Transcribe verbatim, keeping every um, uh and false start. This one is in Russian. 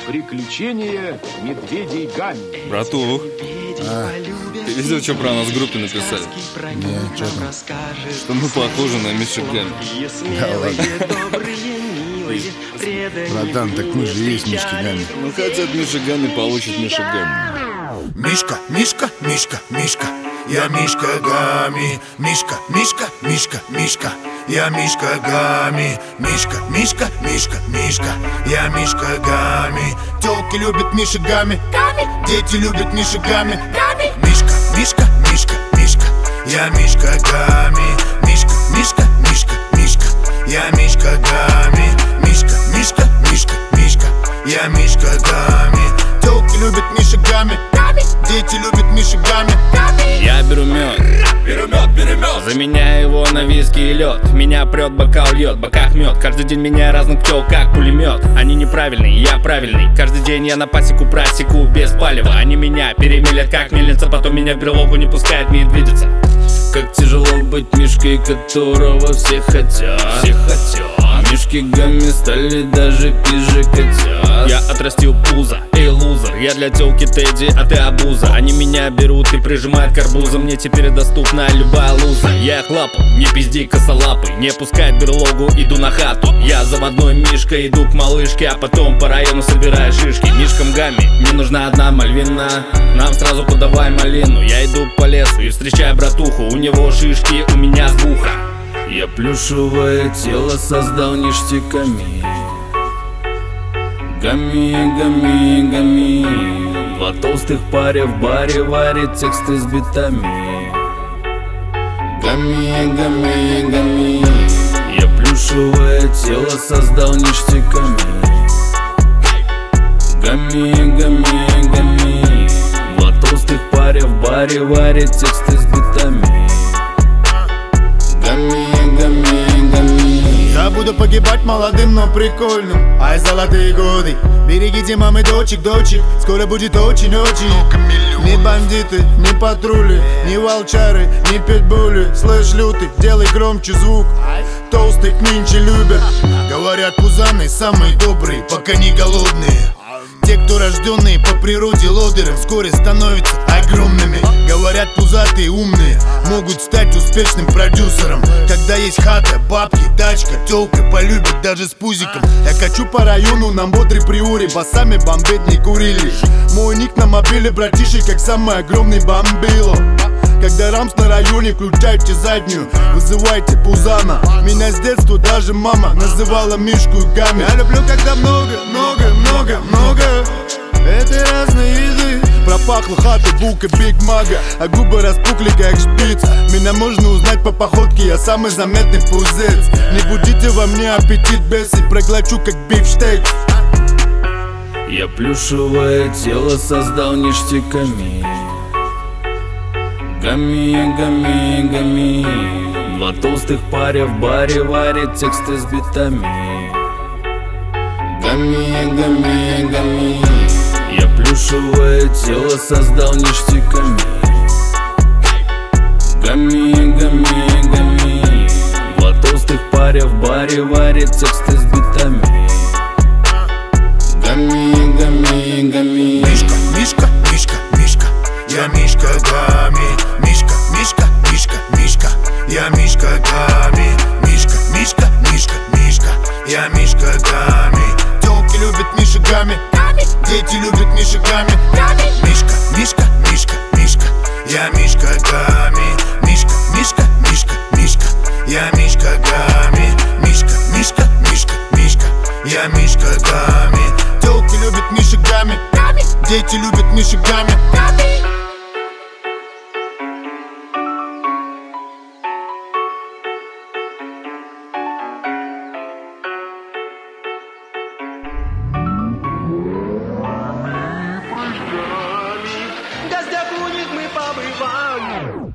Приключения медведей Гамми. Братух, А, ты видел, что про нас в группе написали? не, что там? Что мы похожи на Мишу Гамми. Да ладно. Братан, так мы же есть Мишки Гамми. Ну хотят Миша Гамми, получит Миша Гамми. Мишка, Мишка, Мишка, Мишка, я Мишка Гамми. Мишка, Мишка, Мишка, Мишка, я Мишка Гамми. Мишка, Мишка, Мишка, Мишка, я Мишка Гамми. Тёлки любят Миши Гамми, дети любят Миши Гамми. Мишка, Мишка, Мишка, Мишка, я Мишка Гамми. Мишка, Мишка, Мишка, Мишка, я Мишка Гамми. Мишка, Мишка, Мишка, Мишка, я Мишка Гамми. Тёлки любят Миши Гамми, дети любят Миши Гамми. Я беру мед, беру мед, беру мед. Заменяю его на виски и лед. Меня прет, бокал льет, в боках мед. Каждый день меняю разных пчел, как пулемет. Они неправильные, я правильный. Каждый день я на пасеку просеку без палева. Они меня перемелят, как мельница. Потом меня в берлогу не пускает медведица. Как тяжело быть Мишкой, которого все хотят. Все хотят. Мишки Гамми стали даже пизже котят. Я отрастил пузо, эй, лузер. Я для тёлки Тедди, а ты обуза. Они меня берут и прижимают к арбузу. Мне теперь доступна любая луза. Я их лапу, не пизди косолапый. Не пускай в берлогу, иду на хату. Я заводной Мишка, иду к малышке, а потом по району собираю шишки. Мишкам Гамми мне нужна одна мальвина. Нам сразу подавай малину. Я иду по лесу и встречаю братуху. У него шишки, у меня сбуха. Я плюшевое тело создал ништяками. Гамми, гамми, гамми. Два толстых паря в баре варит тексты с битами. Гамми, гамми, гамми. Я плюшевое тело создал ништяками. Гамми, гамми, гамми. Два толстых паря в баре варит тексты с битами. Гамми, гамми, гамми. Я буду погибать молодым, но прикольным. Ай, золотые годы. Берегите мамы, дочек, дочек. Скоро будет очень-очень. Ни бандиты, ни патрули, ни волчары, ни питбули. Слышь, лютый, делай громче звук. Толстых нынче любят. Говорят, пузаны самые добрые, пока не голодные. Те, кто рожденные по природе лодырем, вскоре становятся огромными. Говорят, пузатые умные могут стать успешным продюсером. Когда есть хата, бабки, тачка, тёлка полюбит даже с пузиком. Я качу по району на бодрой приоре, басами бомбить не курили. Мой ник на мобиле, братишек, как самый огромный бомбило. Когда рамс на районе, включайте заднюю, вызывайте пузана. Меня с детства даже мама называла Мишку Гамми. Я люблю, когда много, много, много, много этой разной еды. Пропахла хата, булка, Биг Мага, а губы распухли, как шпиц. Меня можно узнать по походке, я самый заметный пузец. Не будите во мне аппетит бесы, проглочу, как бифштейк. Я плюшевое тело создал ништяками. Гамми, гамми, гамми. Два толстых паря в баре варит тексты с битами. Гамми, гамми, гамми. Я плюшевое тело создал ништяками. Гамми, гамми, гамми. Два толстых паря в баре варит тексты с битами. Гамми, гамми, гамми. Мишка, Мишка, Мишка, Мишка, я Мишка Гамми. Мишка, Мишка, Мишка, Мишка, я Мишка Гамми. Мишка, Мишка, Мишка, Мишка, я Мишка Гамми. Тёлки любят Миши Гамми, дети любят Миши Гамми. Мишка, Мишка, Мишка, Мишка, я Мишка Гамми. Мишка, Мишка, Мишка, Мишка, я Мишка Гамми. Мишка, Мишка, Мишка, Мишка, я Мишка Гамми. Тёлки любят Миши Гамми, дети любят Миши Гамми.